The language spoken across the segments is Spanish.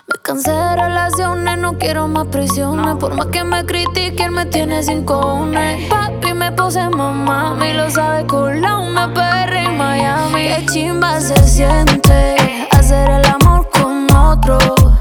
Me cansé de relaciones, no quiero más prisiones. Por más que me critique, él me tiene sin cojones. Papi me puse mamá, y lo sabe Colombia, PR y Miami. Qué chimba se siente hacer el amor con otro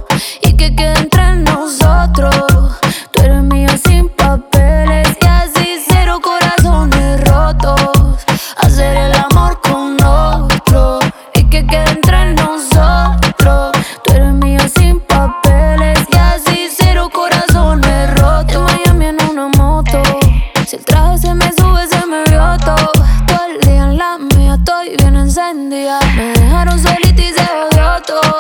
y que quede entre nosotros. Tú eres mío sin papeles y así cero corazones rotos. Hacer el amor con otro y que quede entre nosotros. Tú eres mío sin papeles y así cero corazones rotos. En Miami en una moto, si el traje se me sube se me vio todo. Todo el día en la mía estoy bien encendida. Me dejaron solita y se odió todo.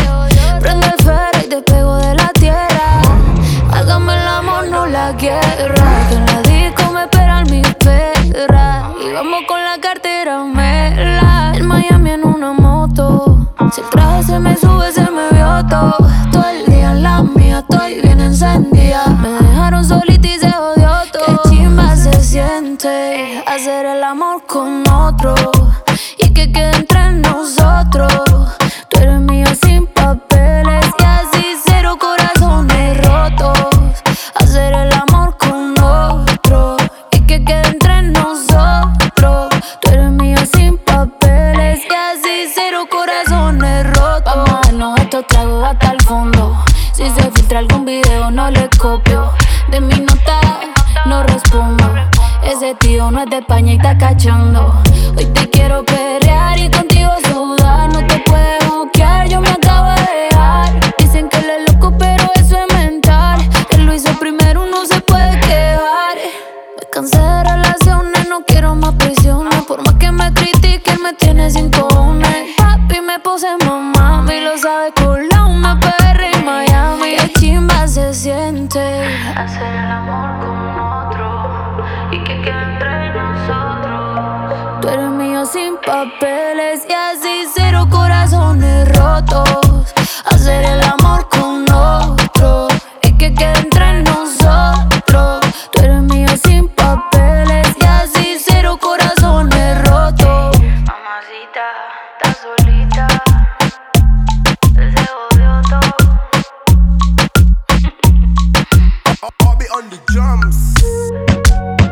Prende el ferro y te pego de la tierra. Hágame el amor, no la guerra. Que en la disco me esperan mis perras. Y vamos con la cartera mela. En Miami en una moto, si el traje se me sube se me vio todo. Todo el día en la mía estoy bien encendida. Me dejaron solita y se odió todo. Qué chimba se siente hacer el amor con otro y que quede entre nosotros. Tú eres mío sin papeles y así cero corazones rotos. Hacer el amor con otro y que quede entre nosotros. Tú eres mío sin papeles y así cero corazones rotos. Vamos a darnos estos tragos hasta el fondo. Si se filtra algún video no le copio. De mi nota no respondo. Ese tío no es de España y está cachando. Hoy te quiero perrear y contigo sudar. No te puedes bloquear, yo me acabo de dejar. Dicen que él es loco pero eso es mental. Él lo hizo primero, no se puede quejar. Me cansé de relaciones, no quiero más prisiones. Por más que me critique, él me tiene sin cojones. Papi me puse mamá, y lo sabe Colombia, PR y Miami. Qué chimba se siente hacer el amor con otro y que quede entre nosotros. Tú eres mío sin papeles y así cero corazones rotos. Hacer el amor con otro y que quede entre nosotros. Tú eres mío sin papeles y así cero corazones rotos. Mamacita, estás solita, se jodió todo. I'll be on the drums.